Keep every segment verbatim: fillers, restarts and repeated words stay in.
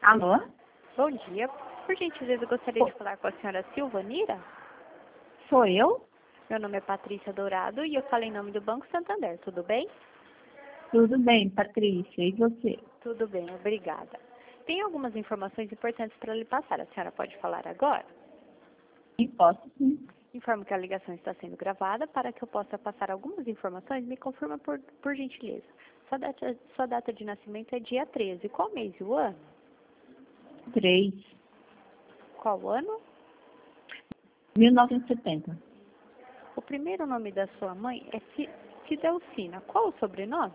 Alô? Bom dia. Por gentileza, eu gostaria de falar com a senhora Silvanira. Sou eu? Meu nome é Patrícia Dourado e eu falo em nome do Banco Santander. Tudo bem? Tudo bem, Patrícia. E você? Tudo bem, obrigada. Tem algumas informações importantes para lhe passar. A senhora pode falar agora? E posso sim. Informo que a ligação está sendo gravada. Para que eu possa passar algumas informações, me confirma por, por gentileza. Sua data, sua data de nascimento é dia treze. Qual mês e o ano? Três. Qual ano? mil novecentos e setenta. O primeiro nome da sua mãe é Fi- Fidelcina. Qual o sobrenome?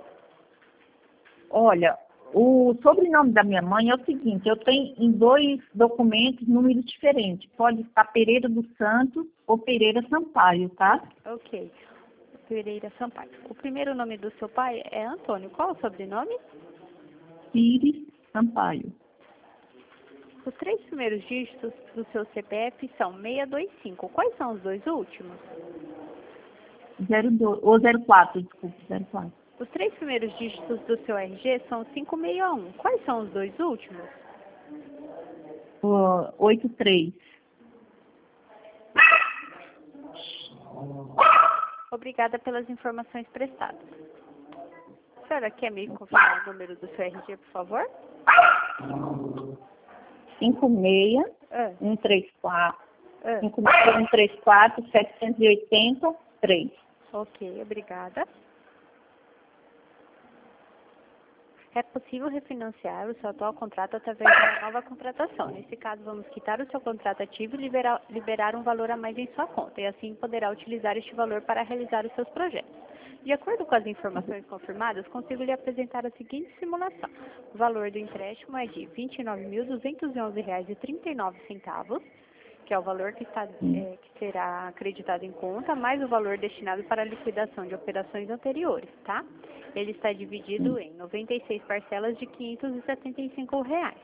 Olha, o sobrenome da minha mãe é o seguinte, eu tenho em dois documentos números diferentes. Pode estar Pereira dos Santos ou Pereira Sampaio, tá? Ok. Pereira Sampaio. O primeiro nome do seu pai é Antônio. Qual o sobrenome? Pires Sampaio. Os três primeiros dígitos do seu C P F são seiscentos e vinte e cinco. Quais são os dois últimos? zero dois, ou zero quatro, desculpe, zero quatro. Os três primeiros dígitos do seu R G são quinhentos e sessenta e um. Quais são os dois últimos? O oitenta e três. Obrigada pelas informações prestadas. A senhora quer me confirmar o número do seu R G, por favor? cinco seis, Ah, um três quatro, ah. cinco seis, um três quatro, setecentos e oitenta, três. Ok, obrigada. É possível refinanciar o seu atual contrato através de uma nova contratação. Nesse caso, vamos quitar o seu contrato ativo e liberar, liberar um valor a mais em sua conta, e assim poderá utilizar este valor para realizar os seus projetos. De acordo com as informações confirmadas, consigo lhe apresentar a seguinte simulação. O valor do empréstimo é de vinte e nove mil duzentos e onze reais e trinta e nove centavos, que é o valor que, está, é, que será acreditado em conta, mais o valor destinado para a liquidação de operações anteriores, tá? Ele está dividido em noventa e seis parcelas de quinhentos e setenta e cinco reais.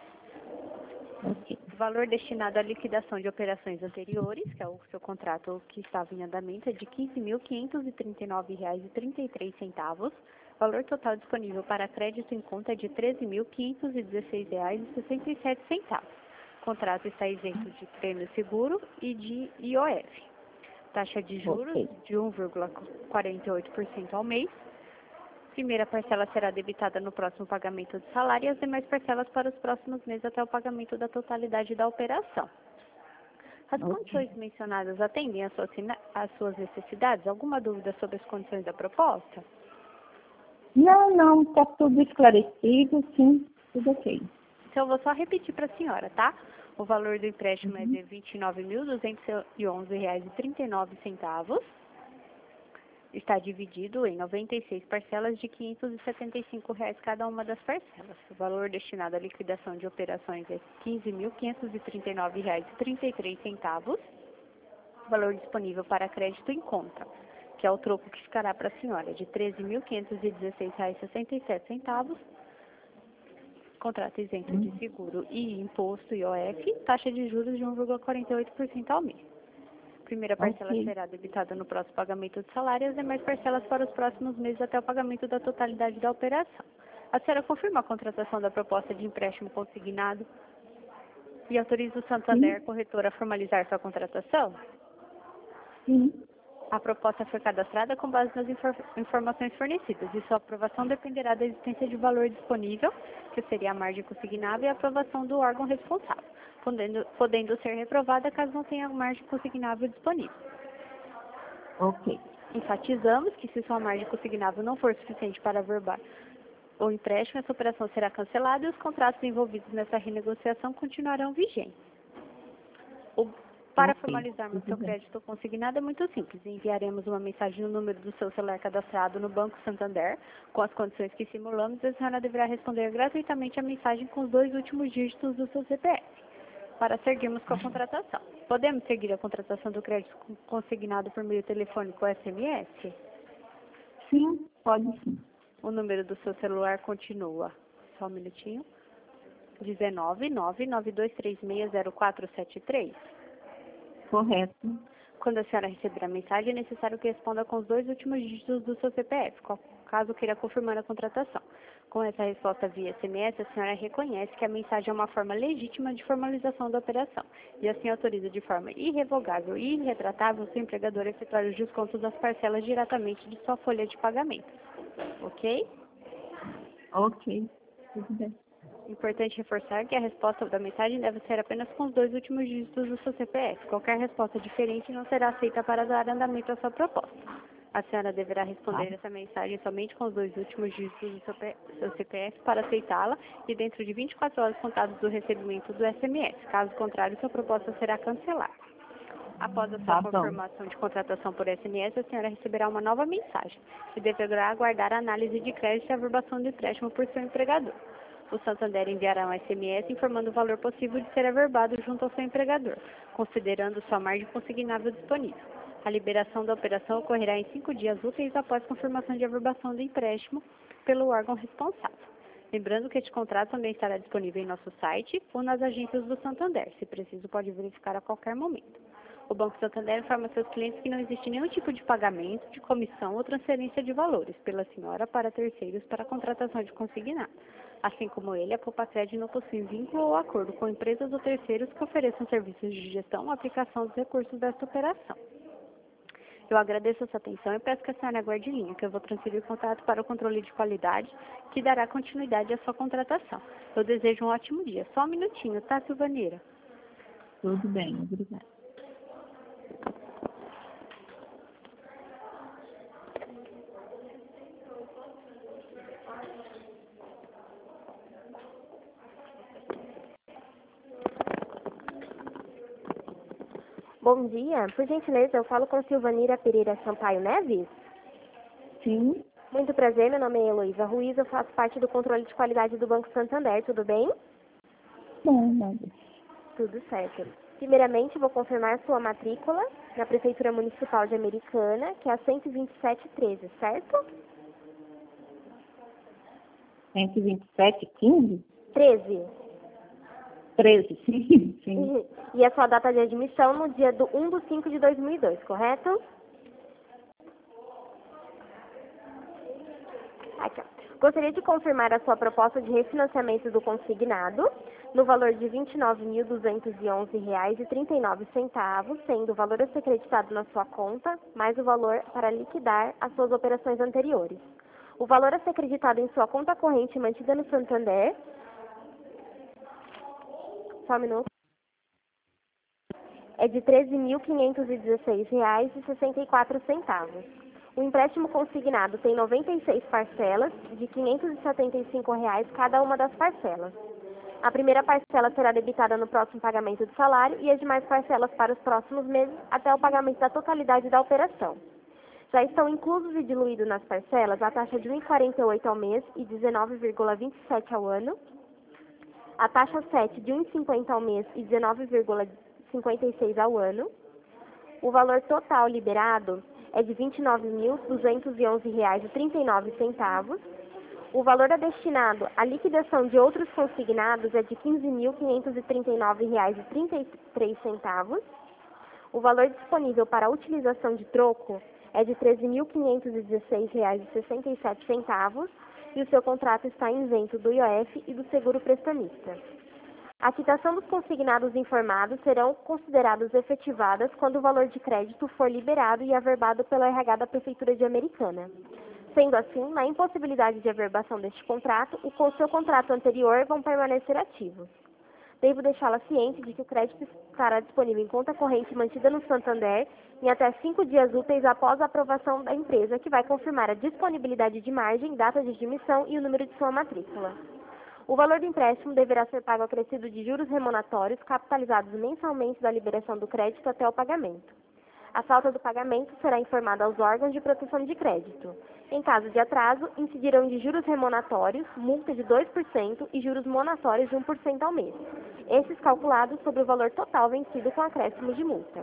Ok. O valor destinado à liquidação de operações anteriores, que é o seu contrato que estava em andamento, é de quinze mil quinhentos e trinta e nove reais e trinta e três centavos. O valor total disponível para crédito em conta é de treze mil quinhentos e dezesseis reais e sessenta e sete centavos. O contrato está isento de prêmio seguro e de I O F. Taxa de juros Ok. de um vírgula quarenta e oito por cento ao mês. Primeira parcela será debitada no próximo pagamento de salário e as demais parcelas para os próximos meses até o pagamento da totalidade da operação. As Ok. condições mencionadas atendem às suas, às suas necessidades? Alguma dúvida sobre as condições da proposta? Não, não, está tudo esclarecido, sim, tudo ok. Então, eu vou só repetir para a senhora, tá? O valor do empréstimo é Uhum. de vinte e nove mil duzentos e onze reais e trinta e nove centavos. Está dividido em noventa e seis parcelas de quinhentos e setenta e cinco reais cada uma das parcelas. O valor destinado à liquidação de operações é quinze mil quinhentos e trinta e nove reais e trinta e três centavos. O valor disponível para crédito em conta, que é o troco que ficará para a senhora, de treze mil quinhentos e dezesseis reais e sessenta e sete centavos. Contrato isento de seguro e imposto I O F, taxa de juros de um vírgula quarenta e oito por cento ao mês. Primeira parcela Ok. será debitada no próximo pagamento de salário e as demais parcelas para os próximos meses até o pagamento da totalidade da operação. A senhora confirma a contratação da proposta de empréstimo consignado e autoriza o Santander, Sim, corretora, a formalizar sua contratação? sim. A proposta foi cadastrada com base nas infor- informações fornecidas e sua aprovação dependerá da existência de valor disponível, que seria a margem consignável, e a aprovação do órgão responsável, podendo, podendo ser reprovada caso não tenha margem consignável disponível. Ok. Enfatizamos que se sua margem consignável não for suficiente para averbar o empréstimo, essa operação será cancelada e os contratos envolvidos nessa renegociação continuarão vigentes. O Para Ok. formalizarmos Tudo seu bem. crédito consignado é muito simples. Enviaremos uma mensagem no número do seu celular cadastrado no Banco Santander, com as condições que simulamos, e a senhora deverá responder gratuitamente a mensagem com os dois últimos dígitos do seu C P F, para seguirmos com a contratação. Podemos seguir a contratação do crédito consignado por meio telefônico ou S M S? Sim, pode sim. O número do seu celular continua. Só um minutinho. um nove nove nove dois três seis zero quatro sete três. Correto. Quando a senhora receber a mensagem, é necessário que responda com os dois últimos dígitos do seu C P F, caso queira confirmar a contratação. Com essa resposta via S M S, a senhora reconhece que a mensagem é uma forma legítima de formalização da operação e assim autoriza de forma irrevogável e irretratável o seu empregador a efetuar os descontos das parcelas diretamente de sua folha de pagamento. Ok? Ok, tudo bem. Importante reforçar que a resposta da mensagem deve ser apenas com os dois últimos dígitos do seu C P F. Qualquer resposta diferente não será aceita para dar andamento à sua proposta. A senhora deverá responder Tá. essa mensagem somente com os dois últimos dígitos do seu, P- seu C P F para aceitá-la e dentro de vinte e quatro horas contadas do recebimento do S M S. Caso contrário, sua proposta será cancelada. Após a sua Tá bom. confirmação de contratação por S M S, a senhora receberá uma nova mensagem e deverá aguardar a análise de crédito e averbação do empréstimo por seu empregador. O Santander enviará um S M S informando o valor possível de ser averbado junto ao seu empregador, considerando sua margem consignável disponível. A liberação da operação ocorrerá em cinco dias úteis após confirmação de averbação do empréstimo pelo órgão responsável. Lembrando que este contrato também estará disponível em nosso site ou nas agências do Santander. Se preciso, pode verificar a qualquer momento. O Banco Santander informa seus clientes que não existe nenhum tipo de pagamento, de comissão ou transferência de valores pela senhora para terceiros para a contratação de consignado. Assim como ele, a Poupa-Sede não possui vínculo ou acordo com empresas ou terceiros que ofereçam serviços de gestão ou aplicação dos recursos desta operação. Eu agradeço a sua atenção e peço que a senhora aguarde em linha, que eu vou transferir o contato para o controle de qualidade, que dará continuidade à sua contratação. Eu desejo um ótimo dia. Só um minutinho, tá, Silvaneira? Tudo bem, obrigada. Bom dia, por gentileza, eu falo com Silvanira Pereira Sampaio Neves? Sim, Muito prazer, meu nome é Heloísa Ruiz, eu faço parte do controle de qualidade do Banco Santander, tudo bem? bom, nada. Tudo certo. Primeiramente, vou confirmar sua matrícula na Prefeitura Municipal de Americana, que é a cento e vinte e sete treze, certo? cento e vinte e sete, quinze? treze. treze, sim, sim. E a sua data de admissão no dia do um de cinco de dois mil e dois, correto? Aqui, ó. Gostaria de confirmar a sua proposta de refinanciamento do consignado no valor de vinte e nove mil duzentos e onze reais e trinta e nove centavos, sendo o valor a ser creditado na sua conta, mais o valor para liquidar as suas operações anteriores. O valor a ser creditado em sua conta corrente mantida no Santander, só um minuto, é de treze mil quinhentos e dezesseis reais e sessenta e quatro centavos. O empréstimo consignado tem noventa e seis parcelas de quinhentos e setenta e cinco reais cada uma das parcelas. A primeira parcela será debitada no próximo pagamento do salário e as demais parcelas para os próximos meses até o pagamento da totalidade da operação. Já estão inclusos e diluídos nas parcelas a taxa de um vírgula quarenta e oito ao mês e dezenove vírgula vinte e sete ao ano, a taxa sete de um vírgula cinquenta ao mês e dezenove vírgula cinquenta e seis ao ano. O valor total liberado é de vinte e nove mil duzentos e onze reais e trinta e nove centavos. O valor destinado à liquidação de outros consignados é de quinze mil quinhentos e trinta e nove reais e trinta e três centavos. O valor disponível para a utilização de troco é de treze mil quinhentos e dezesseis reais e sessenta e sete centavos e o seu contrato está isento do I O F e do seguro prestamista. A quitação dos consignados informados serão considerados efetivadas quando o valor de crédito for liberado e averbado pela R H da Prefeitura de Americana. Sendo assim, na impossibilidade de averbação deste contrato, o seu contrato anterior vão permanecer ativos. Devo deixá-la ciente de que o crédito estará disponível em conta corrente mantida no Santander em até cinco dias úteis após a aprovação da empresa, que vai confirmar a disponibilidade de margem, data de admissão e o número de sua matrícula. O valor do empréstimo deverá ser pago acrescido de juros remuneratórios capitalizados mensalmente da liberação do crédito até o pagamento. A falta do pagamento será informada aos órgãos de proteção de crédito. Em caso de atraso, incidirão de juros remuneratórios, multa de dois por cento e juros monatórios de um por cento ao mês, esses calculados sobre o valor total vencido com acréscimo de multa.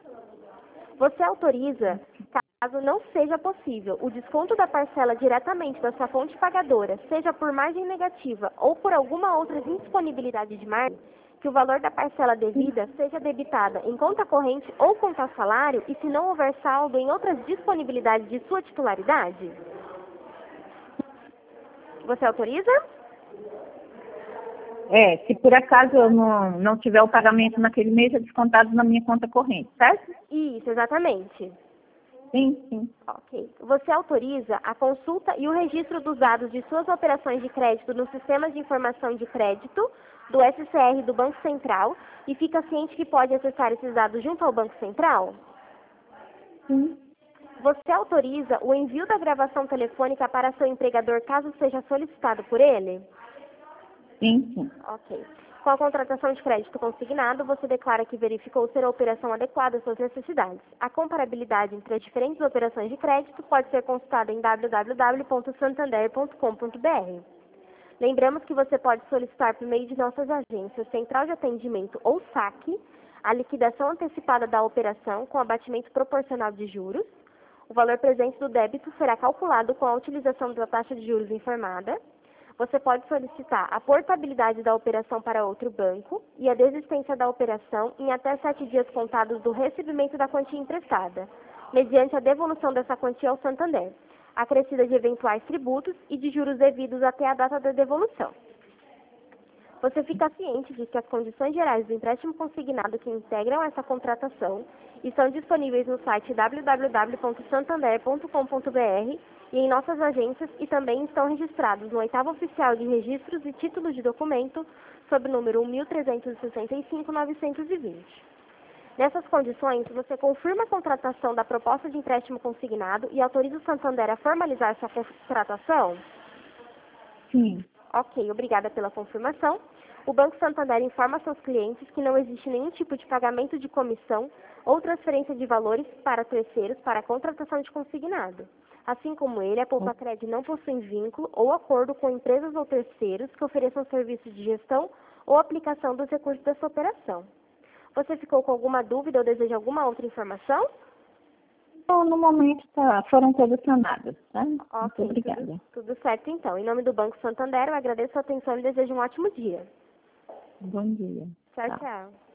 Você autoriza, caso não seja possível, o desconto da parcela diretamente da sua fonte pagadora, seja por margem negativa ou por alguma outra indisponibilidade de margem, que o valor da parcela devida seja debitada em conta corrente ou conta salário e se não houver saldo em outras disponibilidades de sua titularidade? Você autoriza? É, se por acaso eu não, não tiver o pagamento naquele mês, é descontado na minha conta corrente, certo? Isso, exatamente. Sim, sim. Ok. Você autoriza a consulta e o registro dos dados de suas operações de crédito no Sistema de Informação de Crédito do S C R do Banco Central e fica ciente que pode acessar esses dados junto ao Banco Central? Sim. Você autoriza o envio da gravação telefônica para seu empregador caso seja solicitado por ele? Sim, sim. Ok. Com a contratação de crédito consignado, você declara que verificou ser a operação adequada às suas necessidades. A comparabilidade entre as diferentes operações de crédito pode ser consultada em w w w ponto santander ponto com ponto b r. Lembramos que você pode solicitar por meio de nossas agências Central de Atendimento ou saque a liquidação antecipada da operação com abatimento proporcional de juros. O valor presente do débito será calculado com a utilização da taxa de juros informada. Você pode solicitar a portabilidade da operação para outro banco e a desistência da operação em até sete dias contados do recebimento da quantia emprestada, mediante a devolução dessa quantia ao Santander, acrescida de eventuais tributos e de juros devidos até a data da devolução. Você fica ciente de que as condições gerais do empréstimo consignado que integram essa contratação estão disponíveis no site w w w ponto santander ponto com ponto b r e em nossas agências e também estão registrados no oitavo oficial de registros e títulos de documento sob o número um mil trezentos e sessenta e cinco, novecentos e vinte. Nessas condições, você confirma a contratação da proposta de empréstimo consignado e autoriza o Santander a formalizar sua contratação? Sim. Ok, obrigada pela confirmação. O Banco Santander informa seus clientes que não existe nenhum tipo de pagamento de comissão ou transferência de valores para terceiros para a contratação de consignado. Assim como ele, a Poupacred não possui vínculo ou acordo com empresas ou terceiros que ofereçam serviços de gestão ou aplicação dos recursos dessa operação. Você ficou com alguma dúvida ou deseja alguma outra informação? Então, no momento, tá, foram todas sanadas, tá? Muito Ok, obrigada. tudo, tudo certo então. Em nome do Banco Santander, eu agradeço a atenção e desejo um ótimo dia. Bom dia. Tchau, Tá. tchau.